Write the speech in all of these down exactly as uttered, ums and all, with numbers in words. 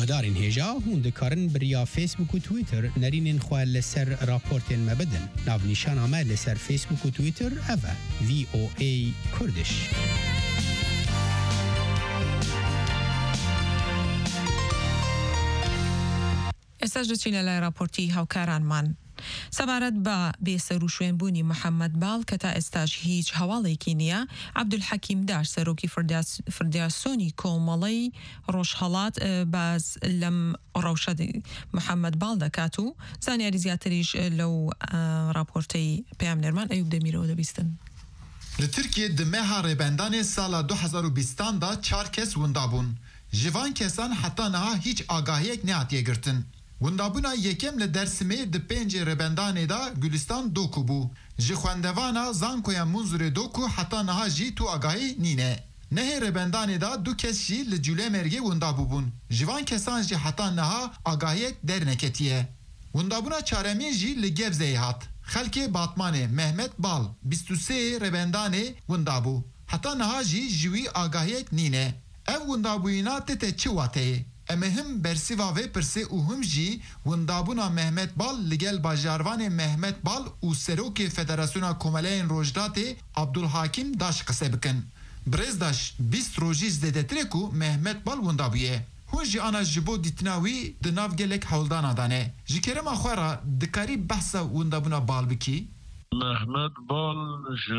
هوادارین هێژا هون دikarin biriya Facebook و Twitter nerînên xwe li ser raportên me bidin. Navnîşana me li ser Facebook û Twitter ev e V O A Kurdish. ئێستاش دەچینە لای راپۆرتی هاوکارانمان. سەبارەت بە بێسەروشوێنبوونی محەممەد باڵ کە تا ئێستاش هیچ هەواڵێکی نییە، عەبدولحەکیم داش سەرۆکی فردیاسۆنی کۆمەڵەی ڕۆژهەڵات باز لەم ڕەوشە محەممەد باڵ دەکات و زانیاری زیاتریش لەو راپۆرتەی پێیامنەرمان ئەیوب دەمیرەوە دەبیستن. Li Tirkiye di meha rêbendanê sala du hezar û bîstan da çar kes winda bûn. Ji van kesan heta niha hiç agahiyek nehatiye girtin. Windabûna yekem li Dêrsimê di pêncê rêbendanê da Gülistan doku bû. Ji xwendevana Zankoya Munzurê doku heta niha jî tu agahî nîne. Nehê rêbendanê da du kes jî li Cûlemergê windabû bûn. Ji van kesan jî heta niha agahiyek derneketiye. Windabûna çaremîn jî li Gebzeyê hat. Xelkê Batmanê Mehmet Bal bîst û sê rêbendanê windabû. Heta niha jî ji wî agahiyek nîne. Ev windabûyîna tite çi wateyê? Em ê him bersiva vê pirsê û him jî windabûna Mehmet Bal li gel bajarvanê Mehmet Bal û Serokê Federasyona Komeleyên Rojdatê Abdulhakim Daş qise bikin. Birêzdaş bîst rojî zêdetirê ku Mehmet Bal windabûye. Hûn jî ana ji bo dîtina wî di nav gelek hewldana dane. Ji kerema xwe ra dikarî behsa windabûna Bal bikî? Mehmet Bal ji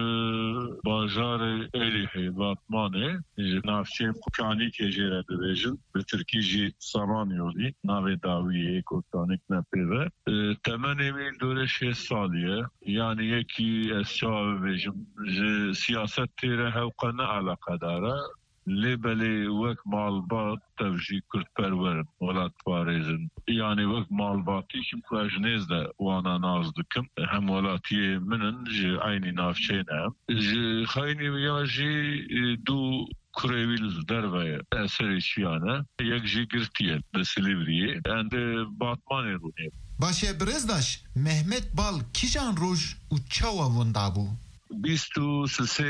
bajarê Êlihê Batmanê ji navçeyên Kokanîkê jê re dibêjin. Bi Tirkî jî Samanyolî navê dawiyê Kokanîk ne pêve. Temenê wî dorê şê salî ye. Yani yekî ez çawa bibêjim ji siyasetê re hewqe ne eleqedar e. Lêbelê wek malbat tev jî Kurdperwer welat parêzin. Yani wek malbatî kim ku ez nêz de wana naz dikim. Hem welatiyê min in ji aynî navçeyê ne. Ji xeynî ya jî du kurê wî li derve ye. Eserê çiyan e. Yek jî girtiye li Silîvriyê. Em di Batmanê rûnê. Baş e birêzdaş Mehmet Bal kîjan roj û çawa windabû? Bîst û sê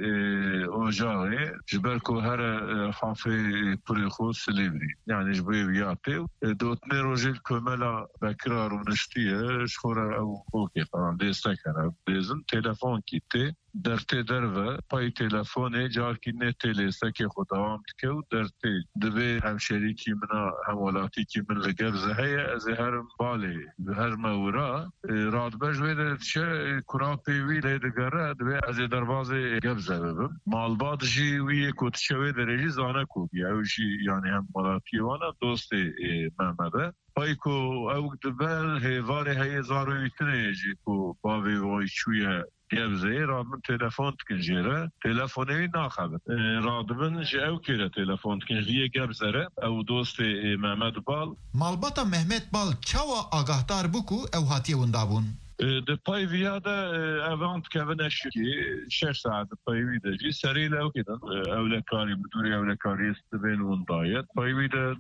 ocağê ji ber ku here hafê pirê xwe Silîvrî. Yani ji bo viyatê dotnê rojê komela Bekira rûniştiye ji xwe re ew okê falan dêstek hene bêzin telefon kîtê dertê derve payî telefonê carkî ne têlêstekê xwe dewam dike û dertê divê hemşerîkî min a hemwelatîkî min li Gebze heye ez ê herim Balê herme wira radbej wê de diçe kurapê wî lê digere divê ez ê derbazê Gebze bibim. Malbat jî wî yê ku diçe wê derê jî zane ku ew jî yani hemwelatiyê wan e dostê Mehmed e. Payî ku ew dibe hêvarê heye zarû wîtinê jî ku bavê wî çûye Gebze'ye radibin telefon dikin jê re telefonê wî naxebin. Radibin ji ew kêre telefon dikin jî Gebze're ew dostê Mehmet Bal. Malbata Mehmet Bal çawa agahdar bû ku ew hatiye windabûn? Di payî vîya de evan dikevine şikî şeş saet di payî wî de jî serî li ew kedin ewlekarî bidûrê ewlekariyê stibên windayê payî wî de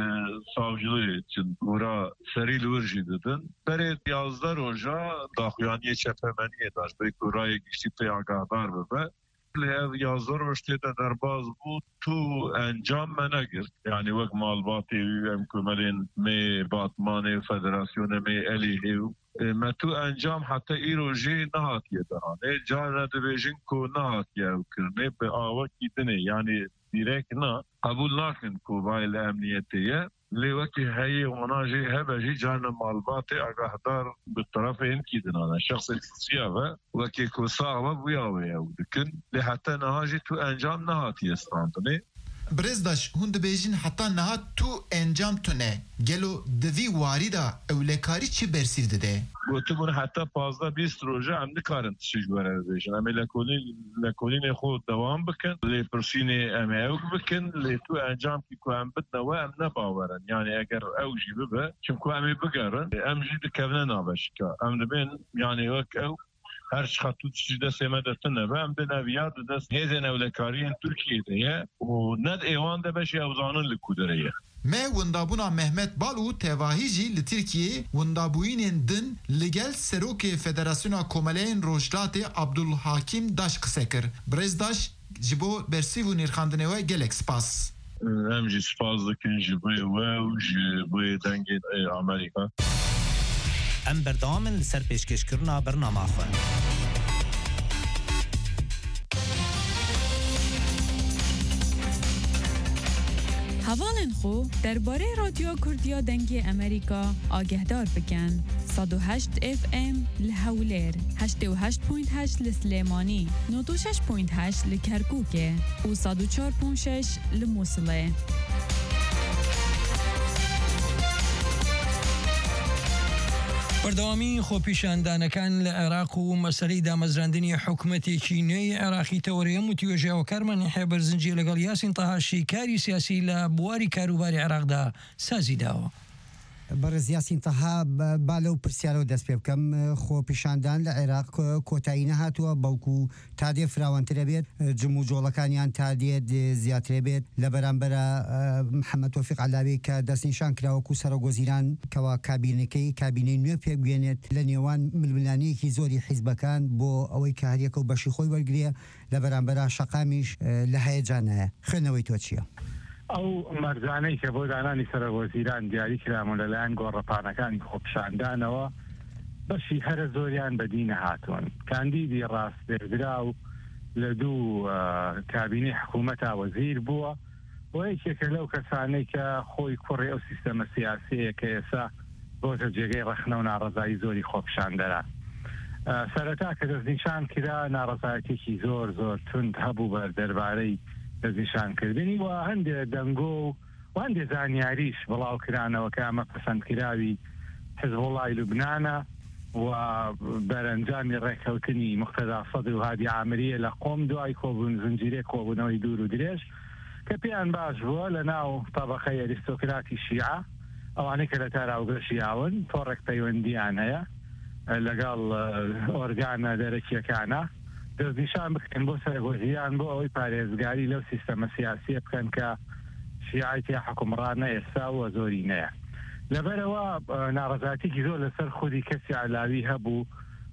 savcılî için wira serî li wir jî didin. Berê yazda roja daxuyaniyê çepemeniyê daş bê ku rayê giştî pê agahdar bibe. Li ev yazda roj tê de derbaz bû tu encam me negir. Yani wek malbatê wî em komelên mê Batmanê Federasyona mê Êlihê me tu encam heta îro jî nehatiye derane. Carna dibêjin ku nehatiye ew kirinê bi awekî dinê yani direk na qebûl nakin ku vay li emniyetê ye. Lê wekî heyê wana jî hebe jî carna malbatê agahdar bi tarafê hinkî dinane. Şexsê siya ve wekî ku sax ve wîya wê ew dikin. Lê heta niha jî tu encam nehatiye standinê. Birêzdaş hûn dibêjin heta niha tu encam tune. Gelo di vî warî da ewlekarî çi bersîv dide? Gotibûn heta pazda bîst roja em nikarin tişî ji we re bibêjin. Em ê lekolînê xwe dewam bikin. Lê pirsînê em ê ew bikin. Lê tu encam kî ku em bidne we em nebawerin. Yani eger ew jî bibe çimku em ê bigerin em jî dikevine nabeşika. Em dibên yani wek ew her çiqatu tişî destê me de tune ve em di neviya di dest hêzên ewlekariyên Tirkiyeyê ye û ned êwan de beşê ew zanin li ku derê ye. Me windabûna Mehmet Bal û tevahî jî li Tirkiyeyê windabûyînên din li gel Serokê Federasyona Komeleyên Rojdatê Abdulhakim Daş qise kir. Birêzdaş ji bo bersîv û nîrxandinê we gelek spas. امجي سپاس دکن جبوی و و جبوی دنگ امریکا ام بردامن لسر پیشکش کرنا برنامه خواه هوالن خو درباره رادیو کردیا دنگی امریکا آگهدار بکن. صد و هشت اف ام لحولیر، هشت و هشت پوینت هشت لسلیمانی، نود و شش پوینت هشت لکرکوکه و صد و چهار پوینت شش لموصله. بەردەوامی خۆپیشاندانەکان لە عێراق و مەسەلەی دامەزراندنی حکوومەتێکی نوێی عێراقی تەوەریەم و توێژێوەکارمانی حێبەر زنجیە لەگەڵ یاسین تەهاشی کاری سیاسی لە بواری کاروباری عێراقدا سازی داوە. بەڕێز یاسین تەها با لەو پرسیارەوە دەست پێ بکەم. خۆپیشاندان لە عێراق کۆتایی نەهاتووە بەڵکو تا دێ فراوانترە بێت جم و جۆڵەکانیان تا دێت زیاترە بێت لە بەرامبەرە محەممەد تۆفیق عەلاوی کە دەستنیشان کراوەکو سەرۆگۆزیران کەوا کابینەکەی کابینەی نوێ پێبگوێنێت لە نێوان ململانەیەکی زۆری حیزبەکان بۆ ئەوەی کە هەریەکە و بەشی خۆی وەرگرێ لە بەرامبەرە شەقامیش لە هەیەجانایە. خوێندنەوەی تۆ چییە؟ ئەو مەرجانەی کە بۆ دانانی سەرۆگۆزیران دیاری کرامون لەلایەن گۆڕەپانەکانی خۆپیشاندانەوە بەشی هەرە زۆریان بەدینە هاتوون. کاندیدی ڕاستپێدرا و لە دوو کابینەی حکوومەتا وەزیر بووە و یەکێکە لەو کەسانەی کە خۆی کوڕی ئەو سیستەمە سیاسەیە کە ئێستا بۆتە جێگەی ڕەخنە و ناڕەزایی زۆری خۆپیشاندەران. سەرەتا کە دەستنیشان کرا ناڕەزایەتێکی زۆر زۆر تند هەبوو بەر دەربارەی دەستنیشانکردنی و هەندێک دەنگۆ و هەندێک زانیاریش بڵاوکرانەوە کە ئەمە پەسەندکراوی حیزبوڵای لوبنانە و بەرەنجامی ڕێککەوتنی مقتەدا سەدر و هادی عامریە لە قۆم دوای کۆبوون زنجیرەی کۆبوونەوەی دوور و درێژ کە پێیان باش بووە لە ناو تەبەقەی ئەریستۆکراتی شیعە ئەوانەی کە لە تاراوگەشی یاون تۆڕێک پەیوەندیان هەیە لەگەڵ ئۆرگانە دەرەکیەکانە دەستنیشان بکەن بۆ سەرۆگۆزیران بۆ ئەوەی پارێزگاری لەو سیستەمە سیاسیە بکەن کە شیعەتی حکومڕانە ئێستا و زۆری نەیە. لەبەرەوە ناڕەزایەتێکی زۆر لەسەر خودی کەسی عەلاوی هەبوو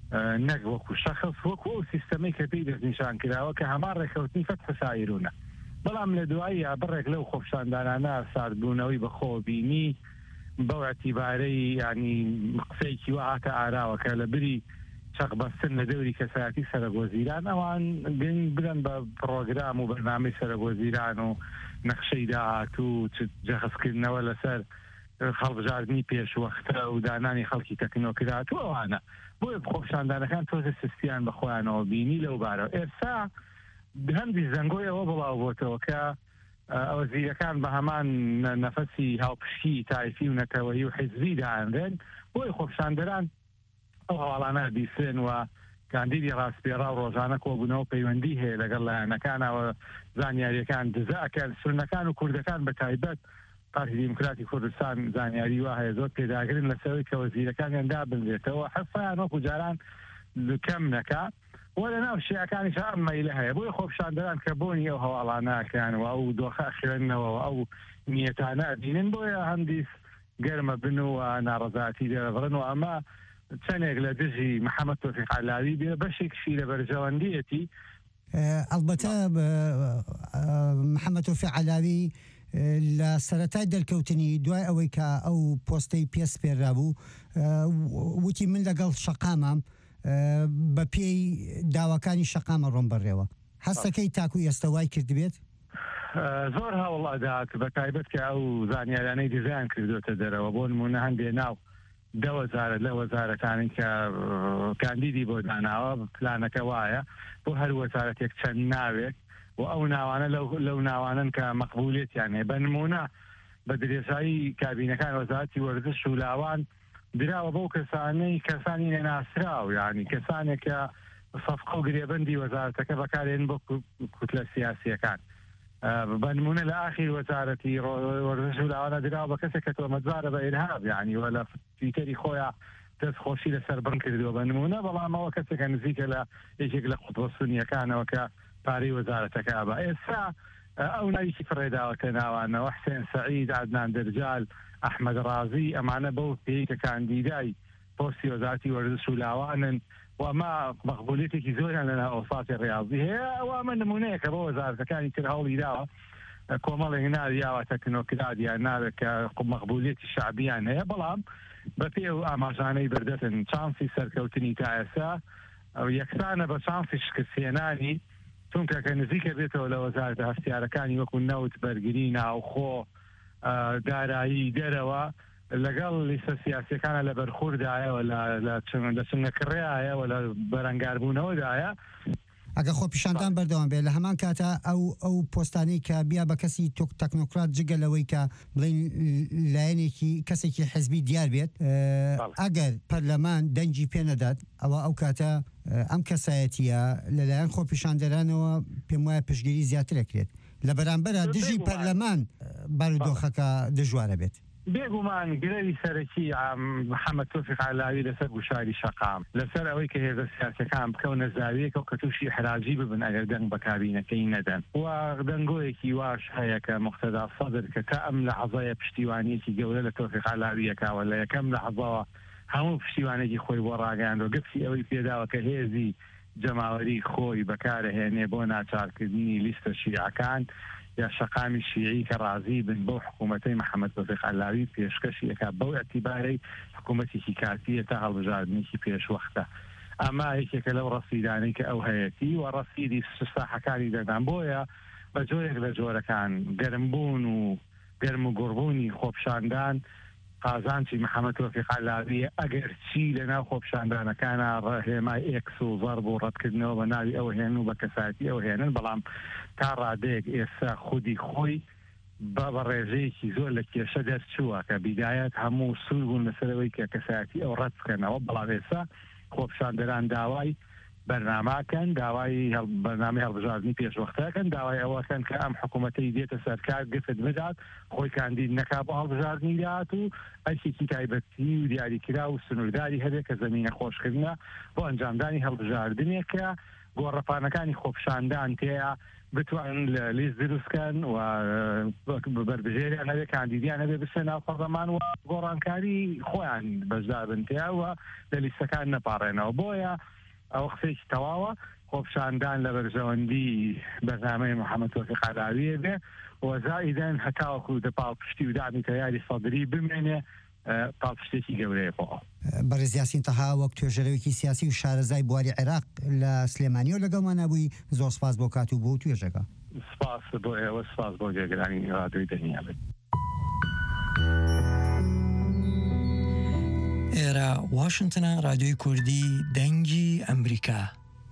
نەک وەکو شەخص وەکو ئەو سیستەمەی کە پێی دەستنیشان کراوە کە هەمان ڕێکەوتنی فەتح سایرونە. بەڵام لە دوایی بڕێک لەو خۆپیشاندانانە ساردبوونەوەی بەخۆبینی بەو ئەتیبارەی ینی قسەیەکی وە هاتە ئاراوە کە لە بری چەق بەستن لە دەوری کەسایەتی سەرۆگۆزیران ئەوان گەنگ برن بە پرۆگرام و بەرنامەی سەرۆگۆزیران و نەخشەی داهاتوو جەخسکردنەوە لەسەر خەڵبژاردننی پێشوەختە و دانانی خەڵکی تەکنۆکرات و ئەوانە بۆیە خۆپیشاندانەکان تۆزە سستیان بە خۆیانەوە بینی لەو بارەوە. ئێستا هەندی زەنگۆی ئەوە بڵاو بۆتەوە کە ئەوە زیرەکان بە هەمان نەفەسی هاوپشتی تایفی و نەتەوەیی و حیزبی داهێنرێن بۆی خۆپیشاندەران ئەو هەواڵانە بیسێن و کاندیدی ڕاستپێڕا و ڕۆژانە کۆبوونەوە پەیوەندی هەیە لەگەڵ لایەنەکانەوە زانیاریەکان دزەکەن سونەکان و کوردەکان بە تایبەت پارتی دیموکراتی کوردستان زانیاری وا هەیە زۆر پێداگرن لەسەرەوەی کە وەزیرەکانیان دابنرێتەوە حەفایان وەکو جاران کەم نەکا و لە ناو شیعەکانیش ئەم مەیلە هەیە بۆیە خۆپیشاندەران کە بۆنی ئەو هەواڵانەکەنەوە ئەو دۆخە خوێندنەوە ئەو نیەتانە ئەبینن بۆیە هەندیس گەرمە بن و ناڕەزایەتی دەرەبڕن و ئەمە چەندێک لە دژی محەممەد تۆفیق عەلاوی بێ بەشێکشی لە بەرژەوەندیەتی. ئەلبەتە محەممەد تۆفیق عەلاوی لە سەرەتای دەرکەوتنی دوای ئەوەی کە ئەو پۆستەی پێس پێرا بوو وتی من لەگەڵ شەقامام بە پێی داواکانی شەقامە ڕۆم بەڕێوە. هەستەکەی تاکو ئێستا وای کردبێت؟ زۆر هەوڵ ئەدات بە تایبەت کە ئەو زانیارانەی دیزایان کردوتە دەرەوە بۆ نمونە هەندێ ناو دە وەزارەت لە وەزارەتانی کە کاندیدی بۆ داناوە پلانەکە وایە بۆ هەر وەزارەتێک چەند ناوێک و ئەو ناوانە لەو ناوانن کە مەقبولیەتیان هەیە. بە نمونە بە درێژایی کابینەکان وەزارەتی وەرزش و لاوان دراوە بەو کەسانەی کەسانی نەناسراو یعنی کەسانێک کە سەفقە و گرێبەندی وەزارەتەکە بەکارێن بۆ کوتلە سیاسیەکان. بە نمونە لە ئاخیر وەزارەتی وەرزش و لاوانە دراوە بە کەسێک کە تۆمەتبارە بە ئیرهاب یعنی وە لە تویتەری خۆیان دەستخۆشی لەسەر بڕن کردووە. بە نمونە بەڵام ئەوە کەسێکە نزیکە لە یەکێک لە قوتوبە سونیەکانەوە کە پارەی وەزارەتەکە بە. ئێستا ئەو ناویکی فڕێداوە کە ناوانەوە حسێن سەعید، عەدنان دەرجال، ئەحمەد ڕازی ئەمانە بەو پێی کە کاندیدای پۆستی وەزارەتی وەرزش و لاوانن و ئەمە مەقبولیەتێکی زۆریان لەناو ئەوساتی ڕیاضی هەیە. ئەوە ئەمە نمونەیە کە بۆ وەزارەتەکانی تر هەوڵی داوە کۆمەڵێک ناویاوە تەکنۆکراتیان ناوێت کە مەقبولیەتی شعبیان هەیە بەڵام بە پێ و ئاماژانەی بردەتن چانسی سەرکەوتنی تا ئێستا ئەو یەکسانە بە چانسی شکستێنانی چونکە کە نزیکە بێتەوە لە وەزارەتە هەستیارەکانی وەکو نەوت بەرگری ناوخۆ دارایی دەرەوە لەگەڵ لیستە سیاسیەکانە لە بەرخوردایەوە لە چنگەکڕێایەوە لە بەرەنگاربوونەوەدایە ئەگە خۆ پیشاندان بەردەوام بێت لە هەمان کاتە ئەو ئەو پۆستانی کە بیا بە کەسی تەکنۆکرات جگەلەوەی کە بڵین لایەنێکی کەسێکی حزبی دیار بێت ئەگەر پەرلەمان دەنجی پێ نەدات ئەوە ئەو کاتە ئەم کەسایەتیە لەلایەن خۆ پیشاندەرانەوە پێم وایە پشتگیری زیاترەکرێت لە بەرامبەرە دژی پەرلەمان بارودۆخەکە دژوارە بێت. بێگومان گرەوی سەرەکی محەممەد تۆفیق علاوی لەسەر گوشاری شەقام لەسەر ئەوەی کە هێزە سیاسەکان بکەونە زاویەکە و کە تووشی حراجی ببن ئەگەر دەنگ بەکاربینەکەی نەدەن و دەنگۆیەکی واش هەیە کە مقتەدا سەدر کە تا ئەم لە حەزایە پشتیوانیەکی گەورە لە تۆفیق علاویەکەوە لە یەکەم لە حەزەوە هەموو پشتیوانێکی خۆی بۆ ڕاگەیاندۆ گفتی ئەوەی پێداوە کە هێزی جەماوەری خۆی بەکارهێنێ بۆ ناچارکردنی لیستە شیعەکان یا شەقامی شیعی کە ڕازی بن بۆ حکوومەتەی محەممەد تۆفیق علاوی پێشکەشی ئەکا بەو ئەتیبارەی حکوومەتێکی کاتیە تا هەڵبژاردنێکی پێشوەختە ئەما یەکێکە لەو ڕەسیدانەی کە ئەو هەیەتی و ڕەسیدی ساحەکانی دەدان بۆیە بە جۆرێک لە جۆرەکان گەرمبوون و گەرم و گوڕبوونی خۆپشاندان قازانچی محەممەد تۆفیق علاوی ئەگەر چی لە ناو خۆپشاندانەکانە ڕێهێمای ئێکس و ضەرب و ڕەتکردنەوە بە ناوی ئەو هێن و بە کەساتی ئەو هێنن بەڵام تا ڕادەیەک ئێستا خودی خۆی بە بە ڕێژەیەکی زۆر لە کێشە دەرچووە کە بیدایەت هەموو سوور بوون لەسەرەوەی کە کەساتی ئەو ڕەت بکەنەوە بەڵام ئێستا خۆپشاندەران داوای بەرناماکەن داوای بەرنامەی هەڵبژاردننی پێشوەختەکەن داوای ئەوەکەن کە ئەم حکوومەتەی دێتە سەرکار گفت بدات خۆی کاندید نەکا بۆ هەڵبژاردننی داات و ئەرکێکی تایبەتی و دیاریکرا و سنوورداری هەبێت کە زمینە خۆشکردنە بۆ ئەنجامدانی هەڵبژاردنێکە گۆڕەپانەکانی خۆپشاندان تەیە بتوانن لە لیست دروستکەن و بەربژێریان هەبێت کاندیدیان هەبێت بچنە ناو پەرلەمان و گۆڕانکاری خۆیان بەشدار بن تەیە و لە لیستەکان نەپاڕێنەوە بۆیە ئەو قسێکی تەواوە خۆپشاندان لە بەرژەوەندی بەرنامەی محەممەد تۆفیق علاویە بێ و زائیدەن هەتاوەکو دە پاڵپشتی و دامی تەیاری سەدری بمێنێ پاڵپشتێکی گەورەیە بۆ بەڕێز یاسین تەها وەک توێژەرەوەیکی سیاسی و شارەزای بواری عێراق لە سلێمانی و لەگەڵمان نەبووی زۆر سپاس بۆ کات و بۆ توێژەکە سپاس بۆ ئێوە سپاس بۆ جێگرانی رادیۆی دنیا بێت. ئێرە واشنگتنە رادیۆی کوردی دەنگی ئەمریکا.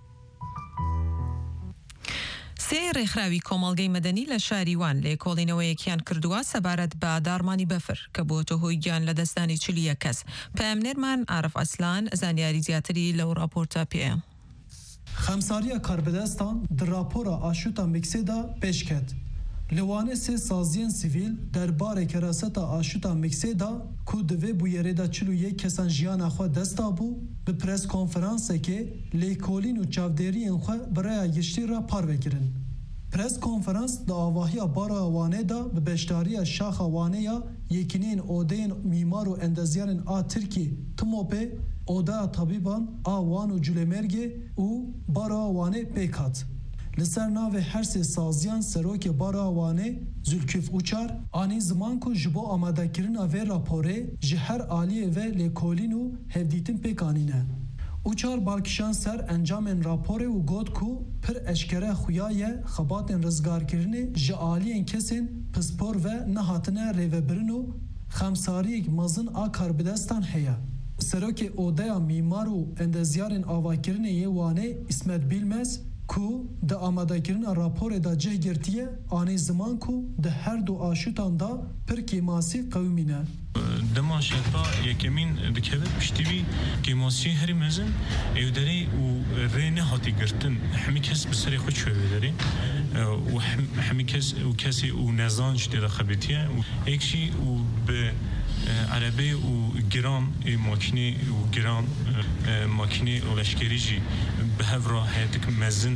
سێ ڕێکخراوی کۆمەڵگەی مەدەنی لە شاریوان لە کۆڵینەوەیەکیان کردووە سەبارەت بە دارمانی بەفر کە بۆتە هۆی گیان لە دەستانی چلیە کەس. پامنێرمان عارف ئەسلان زانیاری زیاتری لەو راپۆرتە پێ. خەمساریە کاربەدەستان در راپۆرە ئاشوتا میکسێدا پێشکەت. لەوانێ سێ سازیên سیڤیل دەربارê keraseta aşuta miksê da ku divê bûyerê da çil û yek kesan jiyana xwe desta bû bi pres konferansekê lêkolîn û çavdêriyên xwe bi rêya giştî re par vekirin. Pres konferans di avahiya bara Wanê da bi beşdariya şaxa Wanê ya yekîneyên odeyên mîmar û endezyanên a Tirkî Timopê Odeya Tabîban a Wan û Culemêrgê û bara Wanê pêk hat. Li ser navê her sê saziyan serokê bara Wanê Zülküf Uçar anî ziman ku ji bo amadekirina vê raporê ji her aliyê ve lêkolîn û hevdîtin pêk anîne. Uçar balkişan ser encamên raporê û got ku pir eşkere xuya ye xebatên rizgarkirinê ji aliyên kesên pispor ve nehatine rêvebirin û xemsariyek mezin a karbidestan heye. Serokê Odeya Mîmar û Endezyarên Avakirinê yê Wanê İsmet Bilmez ku di amadekirina raporê da cih girtiye anî ziman ku di her du aşutan da pir kêmasî qewmîne. Dema şerpa yekemîn dikeve piştî kêmasî herî mezin êwderê û rê nehatî girtin hemî kes bi serê xwe çûye wêderê û hemî kes û kesê û nezan ji tê de xebitiye û ekşî û bi عربه و گران ماکینه و گران ماکینه و لشکری جی به هفرا هیتک مزن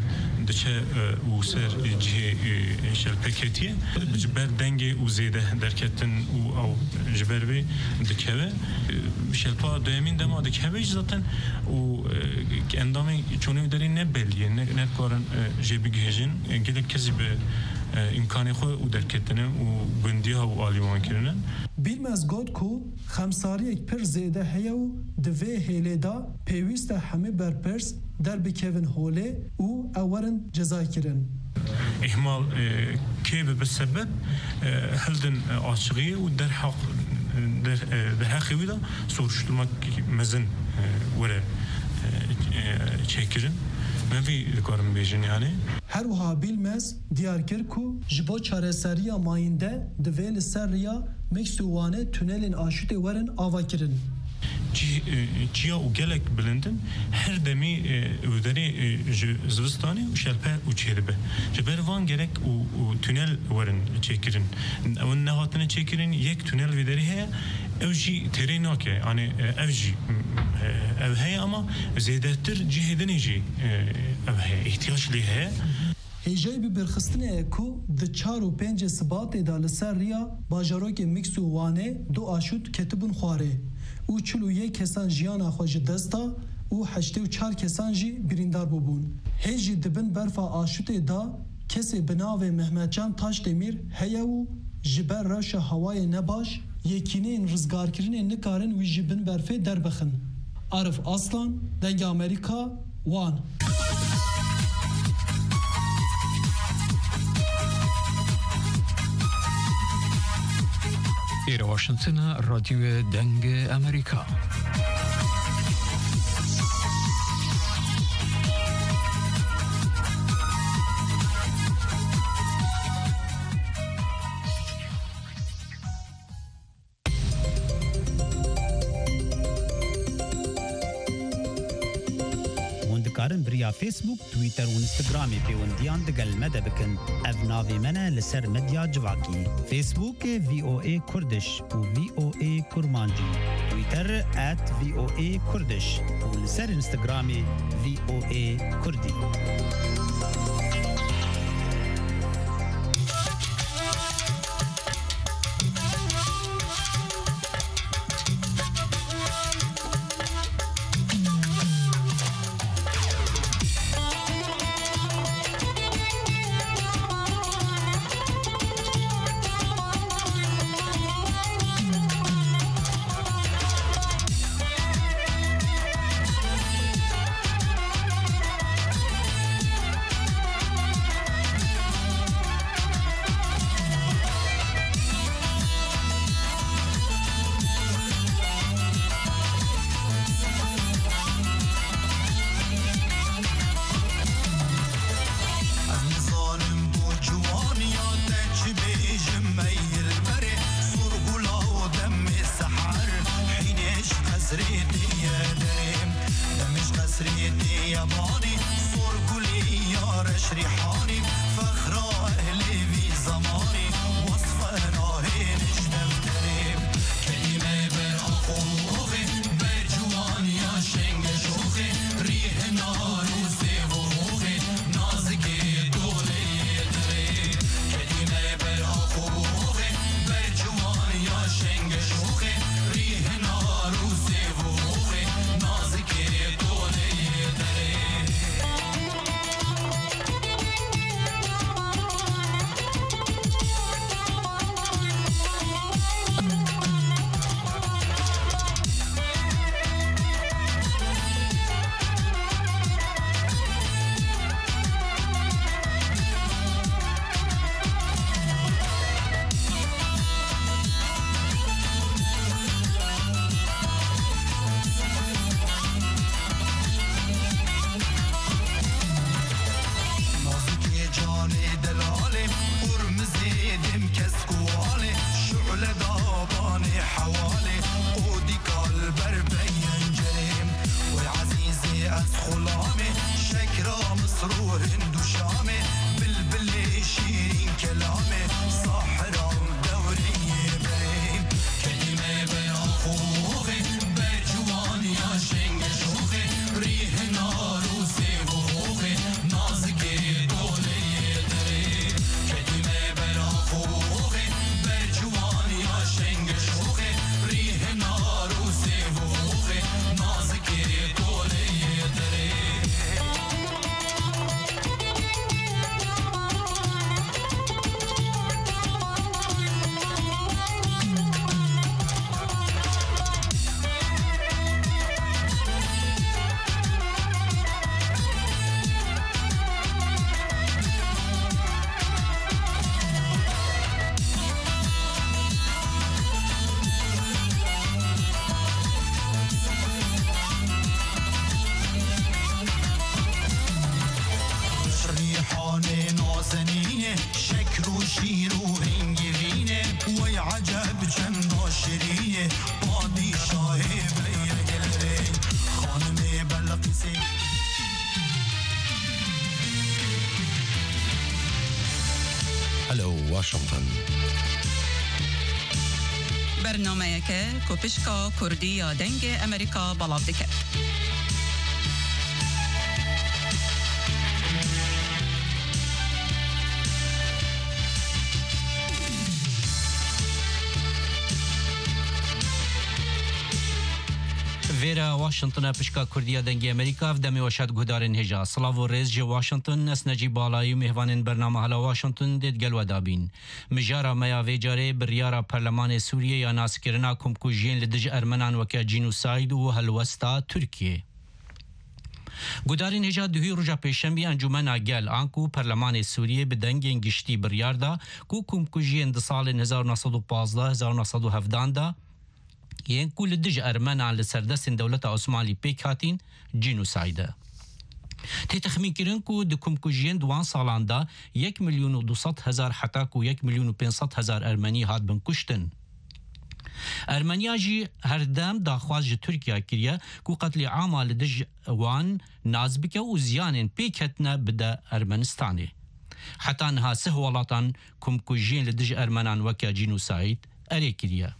دچه و سر جه شلپکتیه جبر دنگ و زیده درکتن و او جبر بی دکه شلپا دایمین دما دکه بیش زاتن و اندامی چونی داری نبلیه نه کارن جبی گهجن گله کسی به امکان خو و درکتنه و گندی ها و آلیمان کردن. بیلم از گود کو خمساری یک پر زیده هیا و دوی هیله دا پیوست همه برپرس در بکیون هوله و اورن جزای کردن. احمال که به سبب هلدن عاشقی و در حق در در حقی دا سورشتما مزن وره چکرن. نوی کارم بیشتر یعنی هر وها بیلمز دیار کرد کو جبو چارەسەری ماینده دویل سریا مکسوانه تونلین آشوت ورن آوا کردن. چیا و گلک بلندن هر دمی وداری زوستانی و شلپه و چهربه جبر وان گرک و تونل ورن چکرن و نهاتن چکرن یک تونل وداری هست اوجی تریناکه یعنی اوجی او هی اما زیاده تر جهدنی جی او هی احتیاج لیه هیجای بی برخستنه کو د چار و پنج سبات دال سر ریا باجاروک میکس و وانه دو آشوت کتبون خواره او چلو یک کسان جیانا خوش دستا او هشته و چار کسان جی بریندار ببون هیجی دبن برفا آشوت دا کسی بناو محمد جان تاش دمیر هیا و جبر راش هوای نباش یکینه این رزگار کرنه نکارن وی جبن برفه در بخن عرف اصلان دنگ امریکا وان ایره واشنطن رادیو دنگ امریکا کارن بریا فیسبوک، تویتر و اینستاگرامی پیوندیان دگل مده بکن. اف ناوی منه لسر مدیا جواکی. فیسبوک وی او ای کردش و وی او ای کرمانجی. تویتر ات وی او ای کردش و لسر اینستاگرامی وی او ای کردی. ریحان نازنینه شکر و شیر و هنگوینه وی عجب چند شریه پادشاه بیگلره خانم بلقیسه. هلو واشنطن. برنامه که کوپشکا کردی یا دنگ امریکا بلاف دکت. ویرا واشنطن پشکا کردیا دنگی امریکا و دمی وشد گودارن هجا سلاو و ریز جو واشنطن نس نجی بالایی مهوانن برنامه حالا واشنطن دید گل و دابین مجارا میا ویجاره بریارا پرلمان سوریه یا ناسکرنا کمکوژین لدج ارمنان وکا جینوساید و هلوستا ترکیه گودارین هجا دوی روژا پیشنبی انجمن گل آنکو پرلمان سوریه به دنگین گشتی بریاردا کو کمکوژین د سال هزار و نهصد و پانزده هزار و نهصد و هفده دا یین کل دج ارمنان لسردستن دولت عثمانی پیک هاتین جینوسایده. تی تخمین کرن کو دکم کجین دوان سالان دا یک میلیون و دوصد هزار حتا کو یک میلیون و پنصد هزار ارمنی هات بن کشتن. ارمنیا جی هر دم داخواز جی ترکیه کریه کو قتل عام لدج وان نازبکه و زیانن پیک هتنا بدا ارمنستانه. حتی انها سه ولاتان کم کجین لدج ارمنان وکا جینوساید اره کریه.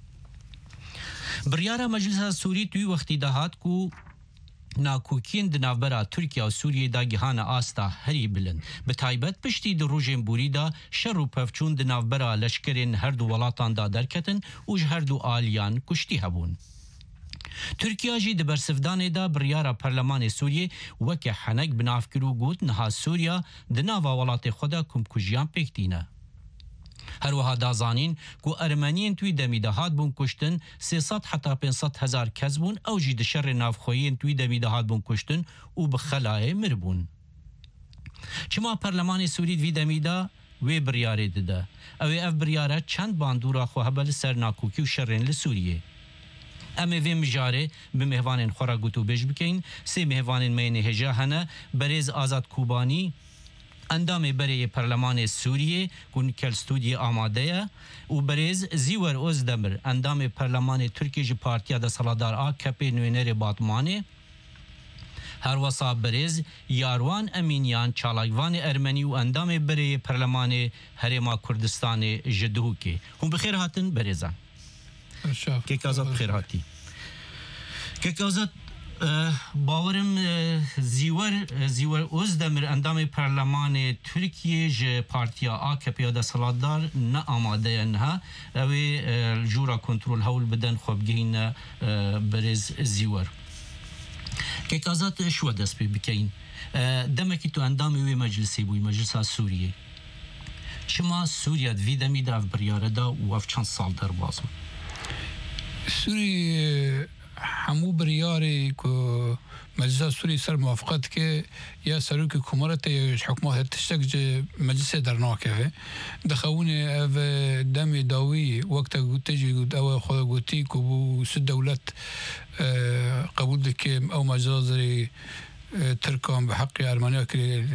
بریارا مجلس سوری توی وقتی دهات کو ناکوکین دنابرا ترکیه و سوریه دا گهان آستا هری بلند به تایبت پشتی در روژن بوری دا شر و پفچون دنابرا لشکرین هر دو ولاتان دا درکتن و هر دو آلیان کشتی هبون. ترکیه جی دبر سفدان دا بریارا پرلمان سوریه وکه حنک بنافکرو گوت نها سوریا دناوا ولات خدا کم کجیان پکتینه. هر وها دازانین کو ارمنیین توی دمیده هات بون کشتن سیصد حتی پنصد هزار کس بون او جی دشر نافخویین توی دمیده هات بون کشتن و بخلای مربون. چما پرلمان سوری دوی دمیده وی بریاره دده اوی اف بریاره چند باندورا خو هبل سر ناکوکی و شرین لسوریه. اما وی مجاره به مهوانین خورا گوتو بش بکین سی مهوانین مین هجا هنه بریز آزاد کوبانی اندام برای پارلمان سوریه کن کل استودیو آماده و بریز زیور اوزدمر اندام پارلمان ترکیه پارتیا دا سالادار آ کپی نوینر باتمانه هر وصا بریز یاروان امینیان چالاگوان ارمنی و اندام برای پارلمان هرما کردستان جدهوکی هم بخیر هاتن بریزان که کازات بخیر هاتی که کازات باورم زیور زیور اوزدمر اندام پارلمان ترکیه ج پارتیا آکپی دا سالادار نه آماده نه اوی جورا کنترل هول بدن خوب گین برز زیور که کازات شو دست پی بکین دمکی تو اندام وی مجلسی بوی مجلس سوریه شما سوریا دوی دمی دا بریاره دا و اف چند سال در بازم سوریه همو بریاری که مجلس سوری سر موافقت که یا سروک کمارت یا حکومت تشتک مجلس درناکه دخون او دم داوی وقت تجی گود او خود گوتی که بو سه دولت قبول دکه او مجلس ترکان به حق ارمنیا که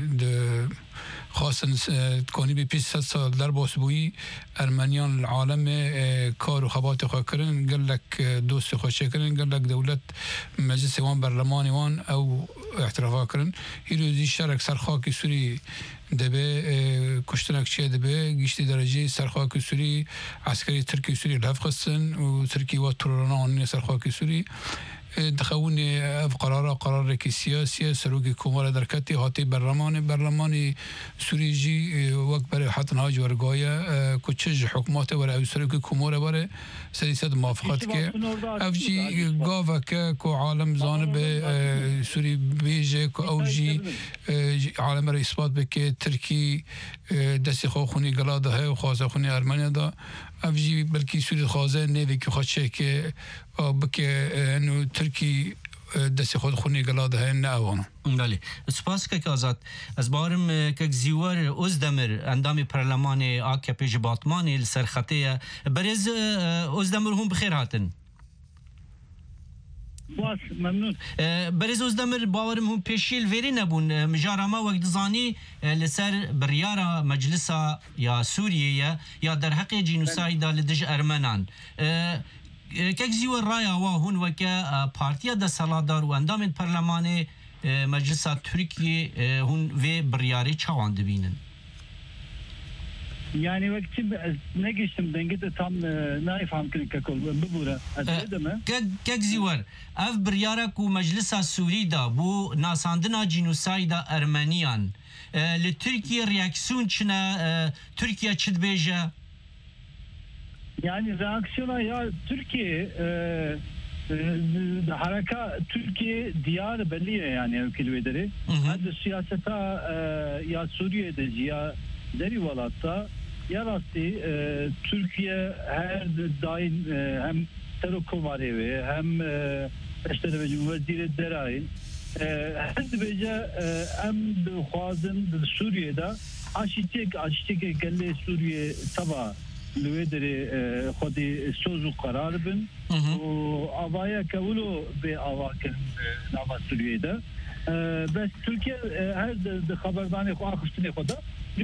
خاصا تكوني بي ست سال در باسبوي ارمنيان العالم كار و خبات خو كرن قال لك دوست خو شكرن قال لك دولت مجلس وان برلماني وان او اعتراف كرن يرو دي شارك سرخاكي سوري دبه کشتنک چه دبه گشتی درجه سرخاک سوری عسکری ترکی سوری لف قصن و ترکی و تروران سرخاک سوری دخون اف قرار قرار کی سیاسی سروک کمال درکتی هاتی برلمان برلمان سوری جی وقت برای حتن هاج ورگایا کچج حکومت ور او سروک کمال بره سیاست موافقت که اف جی گاو که کو عالم جانب سوری بیجه کو او جی عالم را اثبات بکه ترکی دست خو خونی گلاده های و خواصه خونی ارمنیا دا افجی بلکی سوری خوازه نیوی که خودشه که بکه انو ترکی دست خود خونی گلاده های نه اوانو بله سپاس که آزاد از بارم که زیور اوزدمر اندام پرلمان آکپی جباتمانی سرخطه برز اوزدمر هم بخیر هاتن باس ممنون برزوز دمر باورم هم پیشیل وری نبون مجارما وقت زانی لسر بریارا مجلسا یا سوریه یا در حق جنوسایدا لدج ارمنان کک زیور رایا و هون وکا پارتیا دا سالادار و اندام پرلمان مجلسا ترکیه هون و بریاری چوان دبینن Yani vakti ne geçtim denge de tam naif hamkın kakol bu bura adı mı? Kek zivar ev biryara ku meclisa Suriye'da bu nasandına cinosayda Ermeniyan li Türkiye reaksiyon çine Türkiye çidbeje yani reaksiyona ya Türkiye haraka Türkiye diyar belli yani ülkeleri hadi siyasete ya Suriye'de ya deri valatta yarastı e, Türkiye her daim e, hem Terokovarevi hem e, işte de vezir derayin her de beje hem de xwazın Suriye'de aşitek aşitek kelle Suriye taba lüvederi xodi sozu karar bin o avaya kavulu be avaken nava Suriye'de bes Türkiye her de haberdane xo akhstine xoda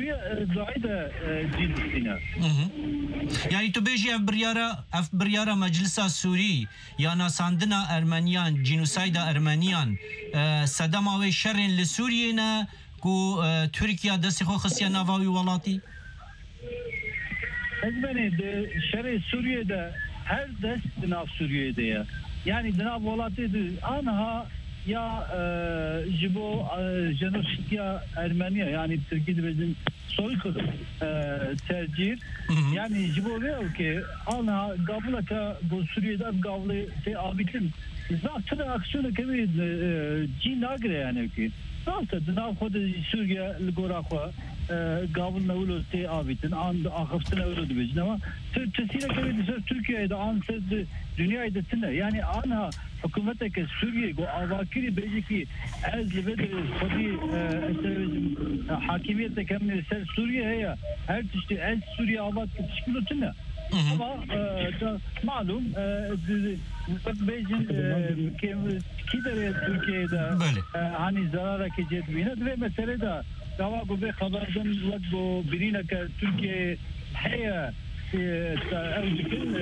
yani tu beji ev biryara ev biryara meclisa Suri ya nasandına Ermeniyan cinosayda Ermeniyan sedama ve şerrin li Suriye'ne ku Türkiye desti xo xisiya navawi walati ezbeni de şerri Suriye'de her dest nav Suriye'de ya yani nav walati anha ya e, jibo e, jenositya Ermeniya yani Türkiye'de bizim soykırım e, tercih yani jibo ve ki ana gavlaka bu Suriye'de gavlı şey abitin zaten aksiyonu kemi cinagre yani ki zaten daha kodu Suriye ligoraqwa gavl navlo şey abitin an akhaftin navlo dibecin ama tesire kemi Türkiye'de an dünyada tine yani ana hükümeteke Suriye go avakiri bejeki ez libede kodi hakimiyete kemne ser Suriye ya her tişti ez Suriye avat tişkilotine ama malum bejin kidere Türkiye'de hani zarara kecedbine ve mesele de dava go be haberden go birine ke Türkiye heye evlikin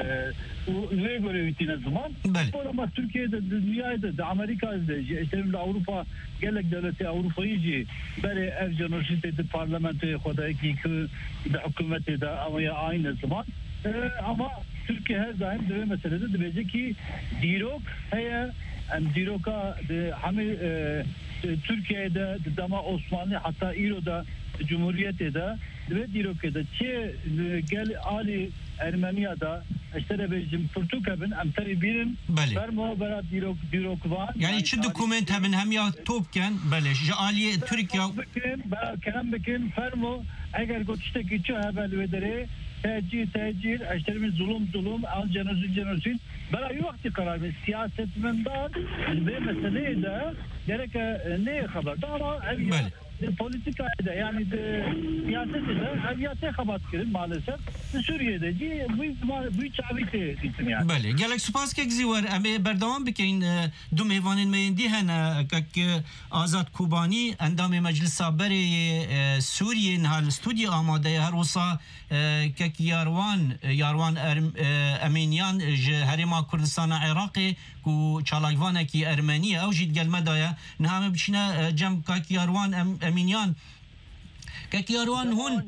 ve böyle bittiğine zaman ama Türkiye'de dünyada da Amerika'da işte Avrupa gelek devleti Avrupa'yı böyle ev jenositede parlamentoya koda ki hükümeti de ama ya aynı zaman ama Türkiye her daim de meselede de bilecek ki dirok heye em diroka hami Türkiye'de dama Osmanlı hatta İro'da Cumhuriyet'de ve dirokede çe gel ali Ermeniya'da işte de bizim Portukabın amtari birin vermo berat dirok dirok var yani şu doküment hem hem ya topken böyle ali Türkiye ben kelam bekin fermo eğer goçta geçe haber vedere tercih tercih işte bir zulüm zulüm al cenazül cenazül bana bir vakti karar ver siyasetmenden ve meseleye de gerek ne haberdar ama politikada yani de siyasette de hayata kabat kirin maalesef Suriye'de bu bu çabite gittin yani. Bale, gelek spas kek zivar ame berdavam bikin du meyvanin meyendi hena kek Azat Kubani endam meclis haberi Suriye'nin hal stüdyo amade her olsa kek yarwan yarwan Ermeniyan herima Kürdistan'a Irak'ı ku çalayvana ki Ermeniye ev jid gelmedaya nehame biçine cem kek yarwan Ermeniyan kek yarwan hun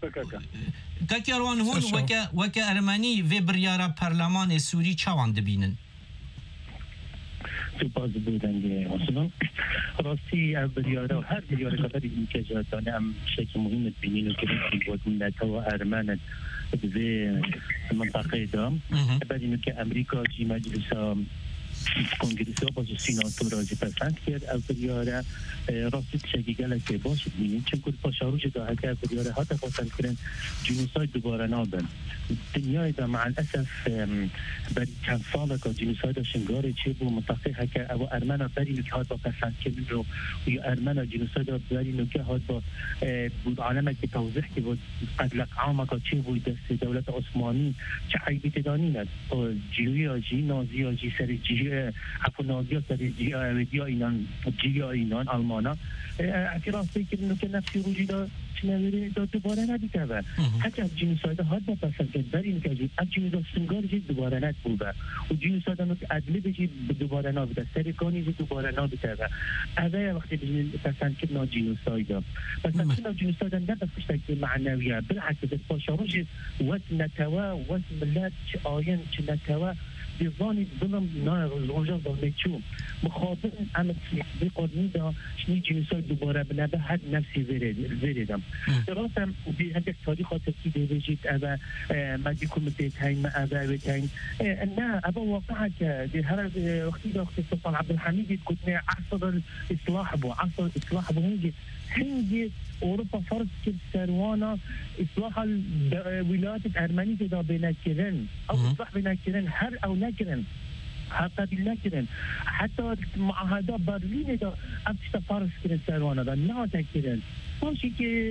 kek yarwan hun weke weke Ermeni ve biryara parlaman Suri çavan dibinin. سپاس بودن اصلا راستی بریاره هر بریاره خبری این که جاتانه هم شکل مهم بینین و که وکمت و ارمن به منطقه دام بعد اینو که امریکا جی مجلس کنگرس ها باز سیناتور راضی پسند کرد از بریاره راستی شکل گلک باشه بینین چون که پاشاروش داهه که بریاره ها تفاصل کرن جنوسای دوباره نابن دنیای دا مع الاسف بر چند سال که جنوسای دا شنگاره چه بو منطقه که او ارمنا بری نکه هاد با پسند کردن رو و یا ارمنا جنوسای دا بری نکه هاد با بود عالمه که توضیح که بود قدلق عامه که چه بود دست دولت عثمانی چه عیبی تدانی ند جیوی آجی نازی آجی سر جیه عفوا نازیا سر جیا اینان جیا اینان آلمانا اعتراف فکر انه که نفسی روجی دا چنوری دا دوباره ندیده و حتی از جنوساید ها دا پسند که بر این که از جنوساید سنگار جید دوباره ند بوده و جنوساید ها که عدلی بجید دوباره نابیده سرکانی جید دوباره نابیده و اوه وقتی بجید پسند که نا جنوساید ها پسند که نا جنوساید ها نبستشتک معنویه بالعکس از پاشاروش وست نتوا وست ملت چه آین چه نتوا دیوانی ظلم نه روزا ظلمتشو مخاطر عمل في قرني دا شني جنسات دوباره بنبه حد نفسي زرد زردم دراسم وبي عندك تاريخ تركي بيجيت ابا ما دي كوميتي تاين ما ابا بتاين انا ابا واقعك دي هذا اختي اختي سلطان عبد الحميد كنت عصر الاصلاح بو عصر الاصلاح بو هنجي هنجي اوروبا فرض كل سروانا اصلاح الولايات الارمنيه دا بينكرن او اصلاح بينكرن هر او نكرن حتى بالنكرن حتى معاهدات برلين دا ابتشت فارس كرن سروانا دا نا تكرن ماشي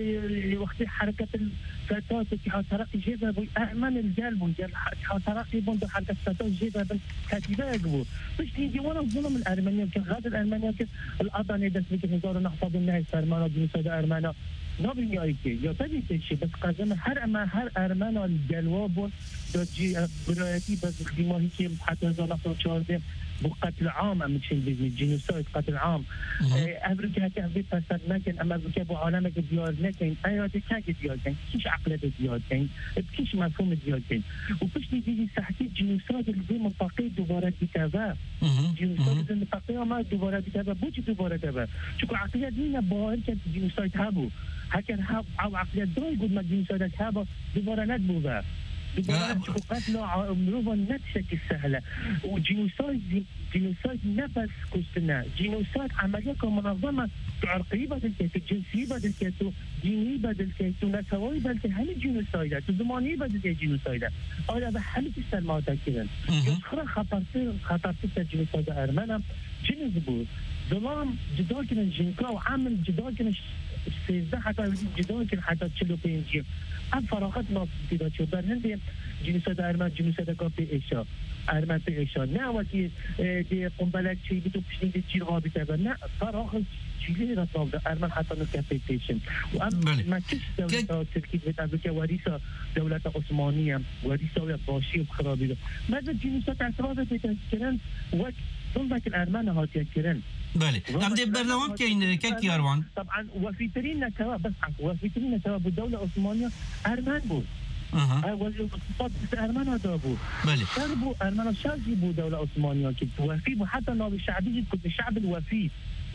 كي وقت حركة الفتاة اتحاد ترقي جيبها بو أأمن الجال بو اتحاد ترقي بو حركة الفتاة جيبها بالكاتبة يقبو بس نيجي وانا الظلم الأرمنية كان غاد الأرمنية الأضاني دست بك نزار نحفظ النهي سرمانا جنساد أرمانا نابين يايكي يا تبي تشي بس قازم هر أما هر أرمانا الجلواب دا جي براياتي بس خدماهي كي حتى نزار نحفظ وشارده بقتل عام أم تشين بيزني جينوسايد قتل عام أمريكا كأبي فساد نكن أما أمريكا بو عالمك ديار نكن أياتي كاك ديار كن كيش عقلة ديار كن بكيش مفهوم ديار كن وبش نيجي ساعتين جينوسايد اللي زي منطقة دوباره بكذا جينوسايد المنطقة ما دوباره بكذا بوش دوباره كذا شو عقلية دينا باهر كان جينوسايد هابو هكذا هاب أو عقلية داي يقول ما جينوسايد هابو دوباره ندبوها دوباره قتل مروفا نتشكل سهلة وجينوسايد جينوسايد نفس كستنا جينوسايد عملية كمنظمة عرقية بدل كيتو جنسية بدل كيتو دينية بدل كيتو نسوي بدل كيتو هم جينوسايد زمانية بدل كيتو جينوسايد أولا بحمل السلمات كذا يسخر خطرتين خطرتين جينوسايد أرمنا جنس بو ظلام جدال كنا جنكا وعمل جدال كنا سيزده حتى جدال كنا حتى تشلو بينجي ام فراغت ناس دیده شد در هند جنسات ارمن جنسات کافی ایشا ارمن به ایشا نه وقتی دی قنبلک چی بیتو پشنید چی غابی تبا نه فراغ چیزی را صاف ارمن حتی نکفیتیشن و ام مکش دولت ترکیه بیت از که وریسا دولت عثمانیه وریسا و باشی و خرابی ده مثلا جنسات اعتراض بیت کردن وقت ظلمك الارمان هاتي كرن بله عم دي برنامج كاين كيك يروان طبعا وفي ترين نتوا بس وفي ترين نتوا بالدوله العثمانيه ارمان بو اها والاقتصاد ارمان هذا بو بله شربوا ارمان شازي بو دوله عثمانيه كي وفي حتى نواب الشعبي كنت الشعب الوفي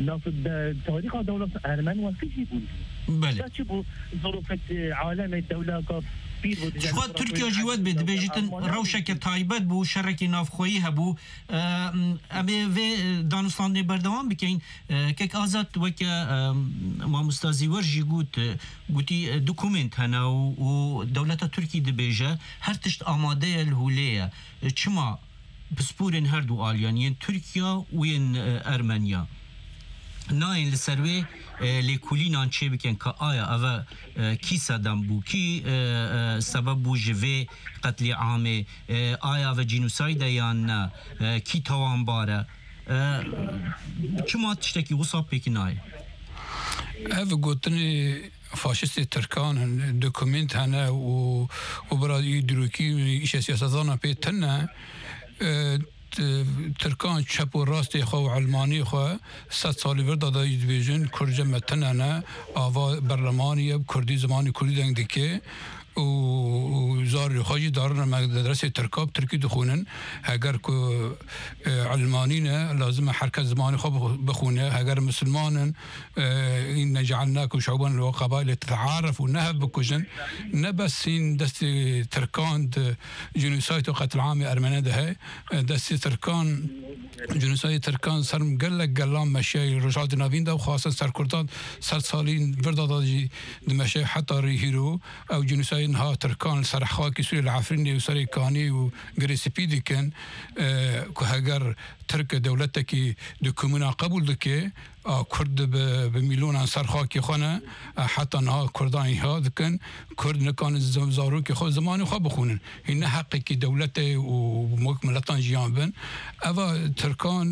في تاريخ دوله ارمان وفي بو بله شوفوا ظروف عالم الدوله كاف خود ترکیه جواد بید بیجتن روشک تایبت بو شرکی نافخویی هبو امی و دانستان بردوام بکن که آزاد وک ما مستازیور جی گوت گوتی دوکومنت هنا و دولت ترکی دبیجه هر تشت آماده الهولیه چما بسپورین هر دو آلیانین ترکیه و این ارمنیا ناین لسروی لیکولینان چه بکن که آیا اوه کی صدم بو کی سبب بو جوه قتل عامه آیا اوه جینوساید یا نه کی توان باره چما تشتکی وصاب بکن آیا اوه گوتنی فاشیست ترکان دوکومنت هنه و برای دروکی ایش سیاستانا پیتنه ترکان چپ و راست خو و علمانی خو صد سالی ورد دادای دیویژن کرج متنانه آوا برلمانی کردی زمانی کردی دنگ دیگه و زار خواجی دارن مدرسه ترکاب ترکی دخونن اگر که علمانی نه لازم حرکت زمانی خوب بخونه اگر مسلمانن این جعلناكم شعوبا وقبائل تتعارف ونهب بكوجن نبس این دست ترکان جنوسايد وقتل عام ارمنه ده دست ترکان جنوسايد ترکان سرم قلق قلام مشي رجعات نابين ده وخاصه سر كردان سر سالين بردادي مشي حتى ريهيرو او جنوسايد ها ترکان سر خاکی سوی العفرینی و سر کانی و گریسپیدی کن که اگر ترک دولت کی دکومنا قبول دکه کرد به میلیون سرخاکی خانه حتی نه کردانی ها دکن کرد نکان زارو که خود زمانی خواب بخونن این حقی که دولت و ملتان جیان بن اوا ترکان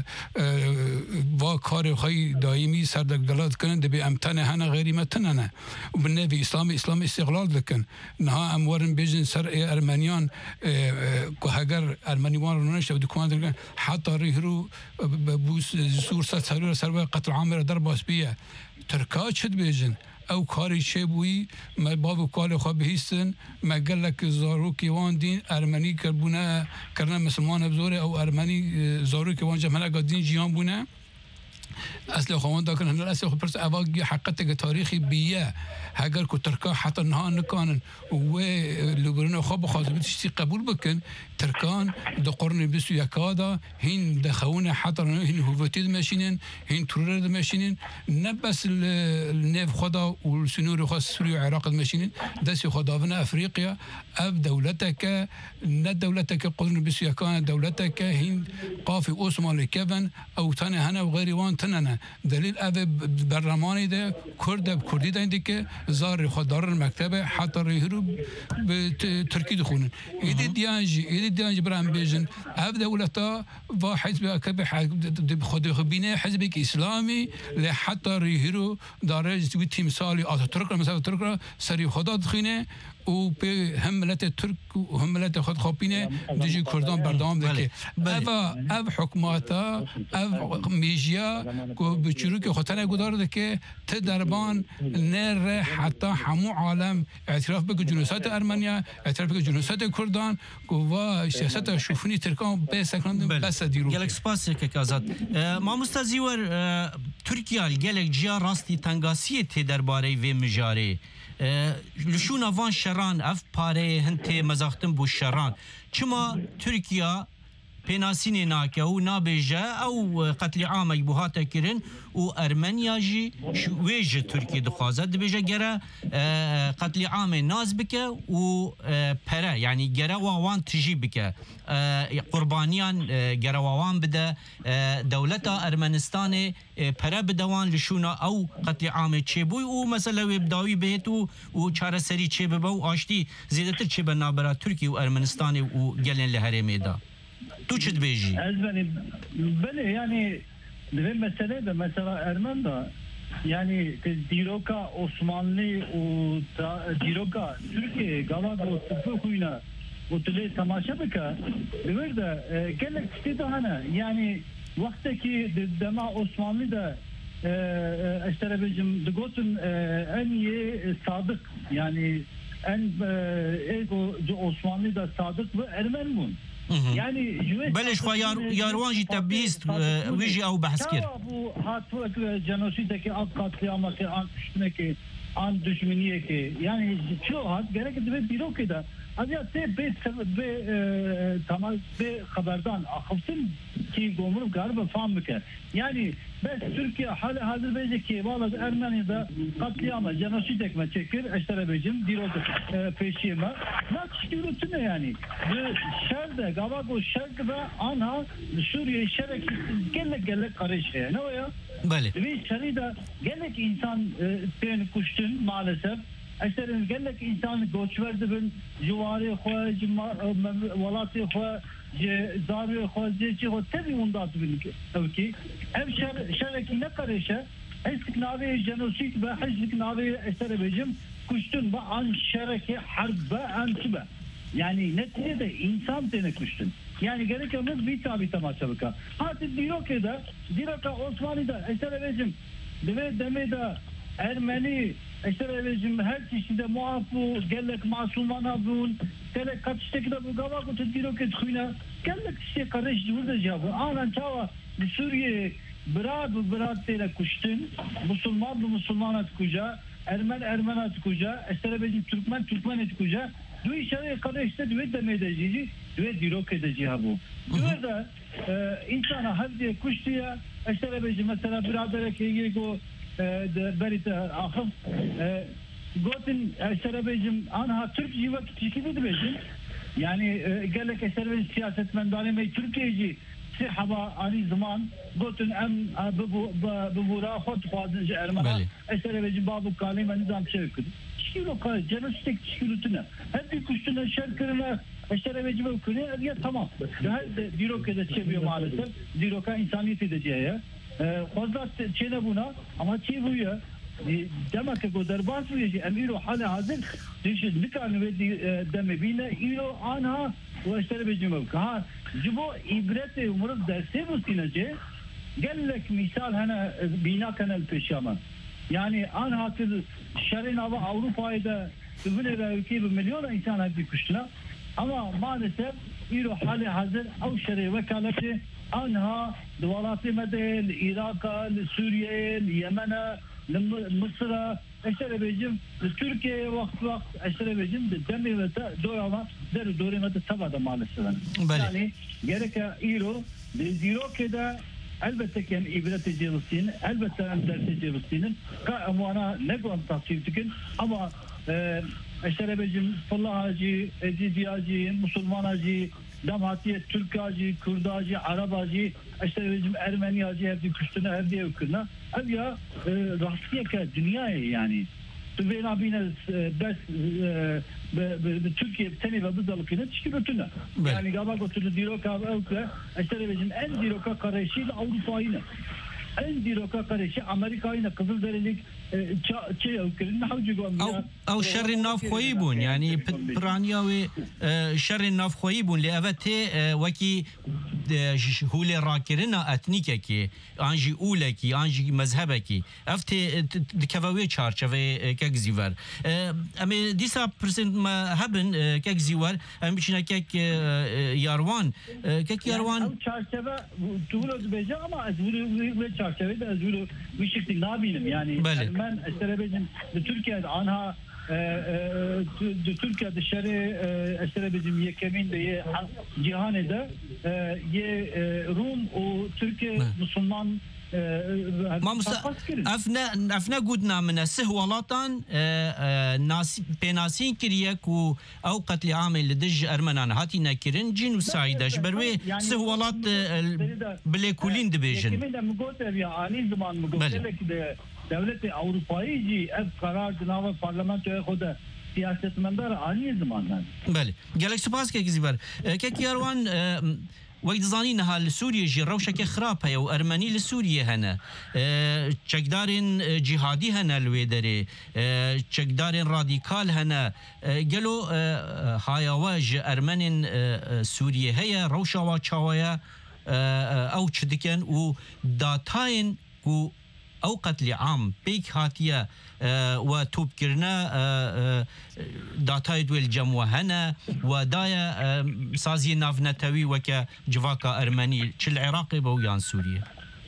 و کار خواهی دائمی سردگلات کنن دبی امتنه هنه غیری متننه و بالنبي اسلام اسلام استقلال ذكن نها امورن بيجن سر ارمنيان كهجر ارمنيوان رونش ودكمان ذكن حتى ريهرو بوس سور سر سر قتل عامر ضربه بيه تركا شد بيجن او کاری چه بوی ما باب کال خو بهیستن ما قال لك زاروکی وان دین ارمنی کربونه کرنا مسلمان بزوره او ارمنی زاروکی وان جمله قدین جیان بونه اصل خوان دا كان اصل خو برس اواجي حقيقه تاريخي بيه هاجر كو تركا حتى نها نكان و لبنان خو بخاز بتشتي قبول بكن تركان دو قرن بس يكادا هين دخونه حتى هين هوفتيد ماشينين هين ترورد ماشينين نبس النيف خدا والسنور خاص سوريا وعراق ماشينين دس خدافنا افريقيا اب دولتك ن دولتك قرن بس يكان دولتك هين قافي اوسمان كفن او ثاني هنا وغير وان تننا دلیل اوه برنامه‌ای ده کرد کردی دنده که زار خدار المکتبه حتی ریهرو به ترکی دخونن ایده دیانجی ایده دیانجی برام بیشن اوه دولتا و حزب اکبر خود خبینه حزب اسلامی لحتی ریهرو داره جوی تیمسالی آتاتورک مثلا ترک سری خدا دخینه و به هم ملت ترک و هم ملت خود خاپینه دیجی کردان بردام دکه اوه او حکماتا او میجیا کو بچرو که خطر گذار دکه ت دربان نر حتی همو عالم اعتراف بک جنوسات ارمنیا اعتراف بک جنوسات کردان و سیاست شوفنی ترکان به سکند بس دیرو گلک سپاس که آزاد ما مستزیور ترکیه گلک جیا راستی تنگاسی ت درباره و مجاری لشون وان شران اف پاره هنته مزاختن بو شران چما ترکیه پیناسین ناکه و نابجه او قتل عام بوهاتا کرن و ارمنیا جی ویج ترکیه دخوازه دبیجه گره قتل عام ناز بکه و پره یعنی گره وان تجی بکه قربانیان گره وان بده دولتا ارمنستان پره بدوان لشونا او قتل عام چه بوی و مثلا بداوی بهت و چاره سری چه ببه و آشتی زیدتر چه بنابرا ترکیه و ارمنستان و گلن لحرمه دا تو چه دبیجی؟ بله یعنی به مسئله ده مثلا ارمن ده یعنی دیروکا عثمانی و دیروکا ترکیه گاواد و صفه خوینا و تلی تماشا بکه بورده گلک ستی ده هنه یعنی وقتی که دما عثمانی ده اشتره بجم دگوتن انیه صادق یعنی ان ایگو عثمانی ده صادق و ارمن مون يعني بلش خو يار ياروانجي تبيست ويجي او بحث كده ابو هاتو جنوسيدك اقات قيامك ان شنك ان دشمنيه يعني شو هاد gerek de biro keda aziya te be be tamam be haberdan akhftin ki gomur garba fam bike yani bes Türkiye hali hazır bece ki vallahi Ermeni'de katliama genosid me çekir eştere becim biro peşime ne çıkıyorsun yani bu şerde gavago şerde ana Suriye şerek gelle gelle karışıyor ne o ya Bale. Bir şeride gelek insan ten kuştun maalesef. Eşlerin gelek insan göç verdi ben civarı xoy velatı xoy zarı xoy ci xoy tabi ondat bin ki ev şer şereki ne karışa esik navi genosid ve hizlik navi eşlere becim kuştun ve an şereki harbe antibe yani neticede insan tene kuştun. Yani gerekemiz bir tabi tamaşa baka. Hadi diyor ki de direkt Osmanlı'da eşler rejim deve demede Ermeni eşler rejim her çeşitde muafu gelek masumana bun tele kaçtık da bu gava kutu diyor ki khina gelek şey karış burada cevabı anan çava Suriye brad brad tele kuştun Müslüman bu Müslümanat kuca Ermen Ermenat kuca eşler rejim Türkmen Türkmenat kuca دو اشاره karıştı dve demede cici dve dirok edici ha bu. Dve de insana hazdi kuştuya eştere beci mesela birader ki yego de berite ahım gotin eştere becim anha Türk jiva çikidi becim yani gelek eştere siyasetmendane me Türkiye'ci سه حبا آنی زمان گوتن ام ببورا خود خوازن جه ارمنا اثر بجی بابو کالی و نظام شر کرد چیلو کار جنستیک چیلو تنه هدی کشتن شر کرنه اثر بجی بکنه یا تمام هر دیرو که چه بیو مالسر دیرو که انسانیتی دجیه خوازات چه نبونا اما چی بویه دما که گو درباس بویه امیرو حال حاضر دیش نکان ودی دم بینه ایرو آنها و اثر بجی بکنه ها جبو عبرت عمر درسه بستینه جه قال لك مثال هنا بينا كان البشامة يعني أنا هاتل شرنا أوروبا إذا تقول رأيكي بمليون إنسان هذي كشنا أما ما نسب يروح حالي حاضر أو شري وكالته أنها دوالات مدى العراق سوريا اليمن مصر أشتري بيجم تركيا وقت وقت أشتري بيجم بالدم وتا دورما در دوري مدى تبعد مال السنة يعني جرك إيرو زيرو كده البته كان إبرة جيروسين البته أم درس جيروسين كأموانا نقول تصيب تكن أما أشتري بيجم فالله هاجي أزيدي هاجي مسلمان هاجي دم هاتية ترك هاجي كرد هاجي عرب هاجي أشتري بيجم أرمني هاجي هذي كشتنا هذي وكنا أبيا راسية كدنيا يعني بينا بينا بس بتركيا بتاني ببدل كده تشكيله تنا يعني قبل قلت له ديروكا أو كده أشتري بيجن أن ديروكا قريشي الأوروبيين أن ديروكا قريشي أمريكايين قبل ذلك شيء أو كده نحوج أو أو شر الناف خويبون يعني برانيا شر الناف خويبون لأبته وكي هول راكرنا أتنيكي أنجي أولكي أنجي مذهبكي أفته دكفاوي شارشة كجزيور أمي ديسا برسنت ما هبن كجزيور أم بيشنا كك ياروان كك ياروان أو شارشة تقولوا بيجا ما أزورو شارشة ده أزورو بشكل نابين يعني من أستربيجن تركيا عنها تركيا الشرق أستربيجن يكمين ده جهان ده يه روم وتركيا مسلمان ما مست افنا افنا قدنا من السهولاتان ناس بناسين كريك و او قتل عامل لدج ارمنان هاتي ناكرين جنوسايد اجبروي سهولات بليكولين دبيجن كمان مقوت يا اني زمان مقوت لك دولة اوروبایی جي اب قرار جناب پارلمان خود سیاستمدار اني زمان بله گلک سپاس که گزیبر که کیاروان وقت زانينها لسوريا جي روشك خراب هي وارمني لسوريا هنا تشكدارين جهادي هنا الويدري تشكدارين راديكال هنا قالوا هاي واج ارمن سوريا هي روشا واتشاويا او تشدكن وداتاين و او قتل عام بيك هاتيا وتوب كرنا داتاي دويل جموة هنا ودايا سازي نافنتوي وكا جواكا ارمني تش العراقي بويان سوريا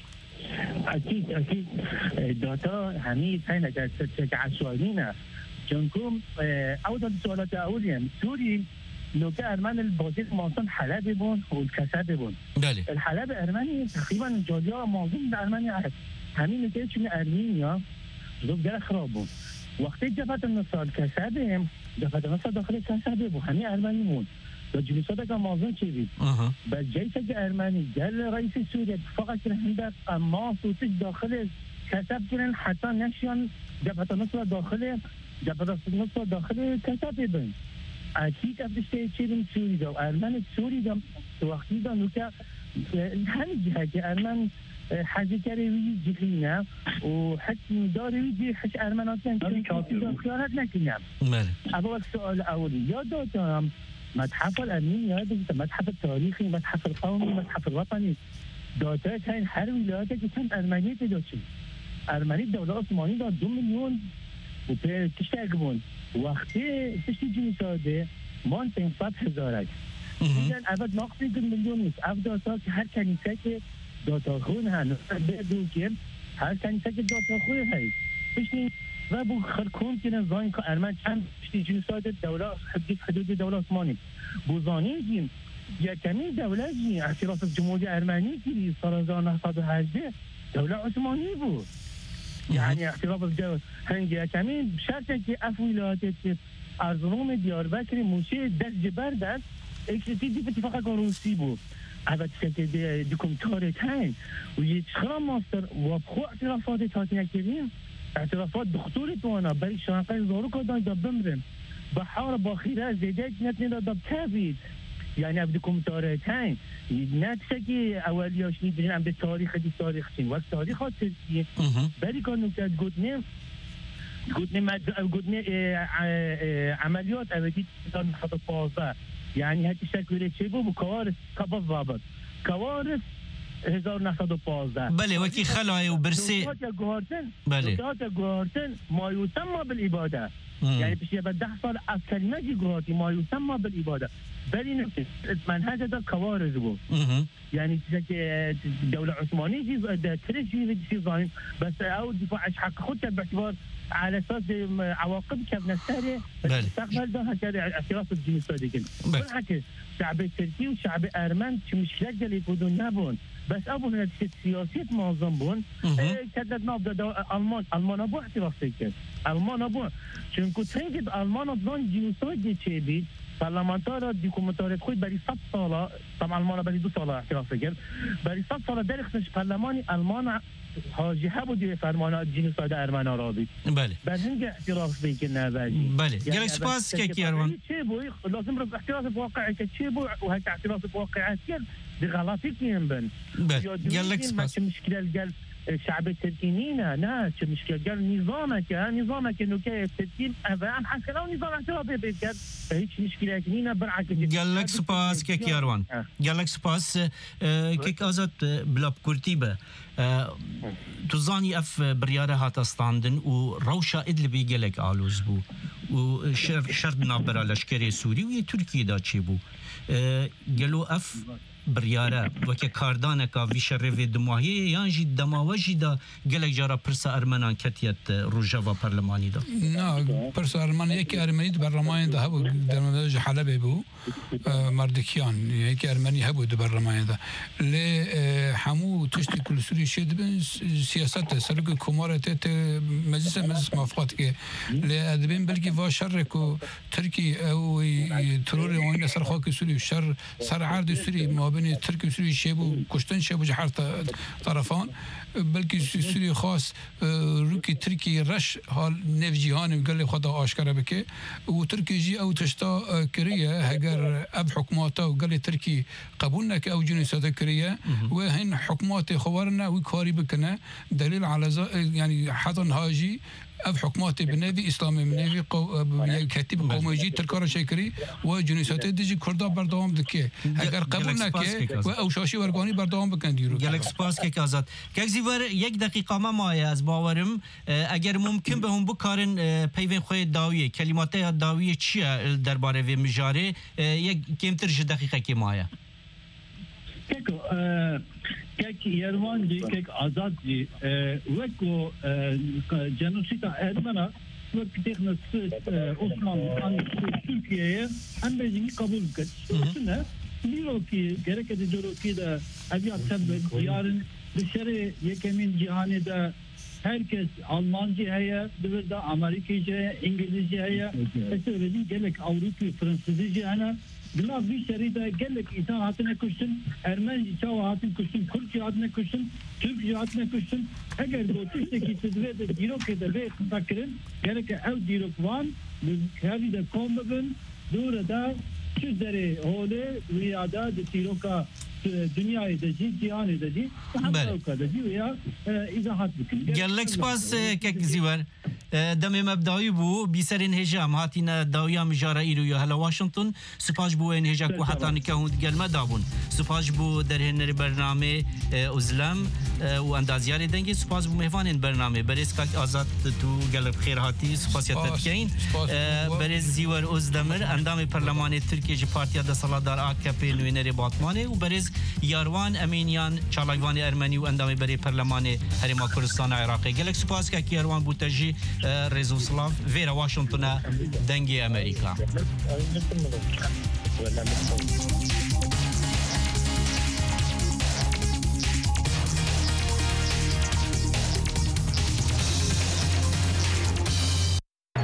اكيد اكيد داتا همي هنا جالسة عشوائينا جنكم اول سؤالات اوليا سوري لو كان ارمان البوزيت معظم حلب بون والكساد بون الحلب ارمني تقريبا الجوليا معظم ارمني عهد همین که چون ارمنیا زود در خرابون وقتی جبهت النصر کسبهم جبهت النصر داخل کسبه بود همین ارمنی مون و جلسات که موضوع چی بود بعد جیش که ارمنی جل رئیس سوریه فقط که هندک اما صوت داخل کسب کنن حتی نشان جبهت النصر داخل جبهت النصر داخل کسبه بین اکید افشته چیزی سوری دو ارمن سوری دو وقتی دانو که همین جهت که ارمن حاجة كاريوي جينا وحتى داري دي حش أرمنات كان خيارات لكن أول السؤال الأولي يا دوتام متحف الأمين يا دوتام متحف التاريخي متحف القومي متحف الوطني دوتا كان حر ولاياتك كان أرمنية دوتشي أرمنية دولة عثمانية دا دو مليون وتشتاقبون وقتی تشتی جنی ساده مان پنجصد هزارک میگن اول نقصی دو میلیون نیست اول داتا که هر کنیسه که داتا خون هنو بدو که هر کنیسه که داتا خون هست بشنی و بو خرکون که نزاین که ارمن چند تشتی جنی ساده دوله حدود حدود دوله عثمانی بوزانی جیم یکمی دوله جی اعتراف جمهوری ارمنی که سال هزار و نهصد و هجده دوله عثمانی بود يعني اعتراف الجو هنجي كمان بشرط كي افويلات ارزروم دياربكر موشي دست جبر دست اكتيدي اتفاق روسي بو هذا تشكل دكم تاريخين ويتشخرا ماستر وبخو اعترافات تاتنا كريم اعترافات بخطورة وانا بري شانقي زوروكا دا دبمرن بحار باخيرا زيدات نتني دا دبتابيد يعني بدكم تاريخين نتشكي اولياش نيدرين عم بالتاريخ دي تاريخين وقت تاريخات تركيا بري كانوا تقولني قلنا قلنا عمليات أبدية خط الطوافة يعني هذه الشكل شبه بكوارث كبالضبط كوارث هزار نحصد وبازده بله وكي خلعي وبرسي بله جوهرتن ما يسمى بالإبادة يعني بشي بده صار از كلمة جوهرتي ما يسمى بالإبادة بلی نفس منهج دا كوارث بو يعني دولة عثمانية جي تريش جي في ظاهر بس او دفاع حق خودها باعتبار على اساس عواقب كابنا السارية المستقبل ده هكذا اعتراف الجنسية كده بالعكس الشعب التركي والشعب الارمن شو مشكلات اللي يفوتون نابون بس ابو من السياسية معظم بون كده نابدا المان المان ابو اعتراف سيكل المان ابو چون كنت هنجد المان ابزان جنسية چه بید پارلمانتار دیکومنتاریت خود برای صد ساله طبعا آلمان برای دو ساله اعتراف کرد برای صد ساله در خصوص پارلمانی آلمان حاجیه بود فرمان جنساید ارمن آرابی بله بر هنگ اعتراف بیکنه باجی بله گلک سپاس که کیروان چه بو لازم رو اعتراف واقعی که چه بو و هک اعتراف واقعی کرد دی غلطی کیم بن بله گلک سپاس مشکل گل الشعب التركي نينا لا مشكلة قال نظامك نظامك انه كيف تركي افهم حتى لو نظام اعتراضي بيتكد هيك مشكلة نينا برعك قال لك سباس كيك ياروان قال لك سباس كيك ازت بلاب كورتيبه تزاني اف برياره هات ستاندن وروشا ادلبي قالك الوز بو وشرط نابرا لشكري سوري وهي تركيا دا تشي بو قالوا اف برياره وكي كاردانكا في شرفي دموهي يانجي دماوجي دا قالك جارا برسا ارمنان كتيت روجافا برلماني دا نا برسا ارمان يكي ارمني برلماني دا هبو درمداج حلبي بو مردكيان يكي ارمني هبو برلماني دا لي حمو تشتي كل سوري شد بن سياسات سرق كومارات مجلس مجلس موافقات كي لي ادبين بلكي وا شركو تركي او تروري وين سر خاك سوري شر سر عرض سوري بين تركيا وسوريا شابو كشتن شابو جحر طرفان بلكي سوريا خاص روكي تركيا رش هال نفجيهان وقال لي خدا اشكره بك وتركيا جي او تشتا كوريا هجر اب حكوماته وقال لي تركي قبولنا او جنسات كوريا وهن حكومات خبرنا وكاري بكنا دليل على يعني حضن هاجي اب حكوماتي بالنبي اسلامي بالنبي قو كاتب قومي تركار شكري وجنسات دجي كردا بردوام دكي اگر قبولنا كي او شاشي ورغاني بردوام بكن ديرو گلک سپاس که آزاد که زیور یک دقیقه ما مایه از باورم اگر ممکن به هم بکارن پیوین خوی داویه کلمات داویه چیه درباره و مجاره یک کمتر ج دقیقه کی مایه کیکو کیک یروان دی کیک آزاد دی وکو جنوسیتا ارمنا وقت تخنس عثمان an Türkiye'ye hem bezini kabul etti. Biliyor ki gerek ediyor ki de aviat tabi yarın dışarı yekemin cihanede herkes Almanca heye, bir de Amerikaca, İngilizce heye. Söyledim gerek Avrupa, Fransızca ana. Bunlar bir şeride gerek itaatine kuşsun, Ermeni itaatine kuşsun, Kürt itaatine kuşsun, Türk itaatine kuşsun. Eğer bu tüysteki tüzve de dirok ede ve takırın, gerek ev dirok van, hevi de kombabın, burada tüzleri hole, rüyada de diroka dünya edeci, cihan edeci, hatta edeci veya izahat bükün. Gerek spas kek ziver. دم مبدأي بو بيسرين هجام هاتينا داويا مجارة إيرو هلا واشنطن سپاش بو إن هجا كو حتى نكهون دقل ما دابون سپاش بو درهن برنامه أزلام واندازياري دنگي سپاش بو مهوانين برنامه بريز كاك آزاد تو قلب خير هاتي سپاس يتبكين بريز زيور أزدمر اندام برلمان تركيا جي بارتيا دا سالادار آكابي نوينري باتماني و بريز ياروان أمينيان چالاقواني أرمني و اندام بري برلمان هرما كردستان عراقي قلق سپاس كاك ياروان بو تجي ريزو سلاف فيرا واشنطن دنجي أمريكا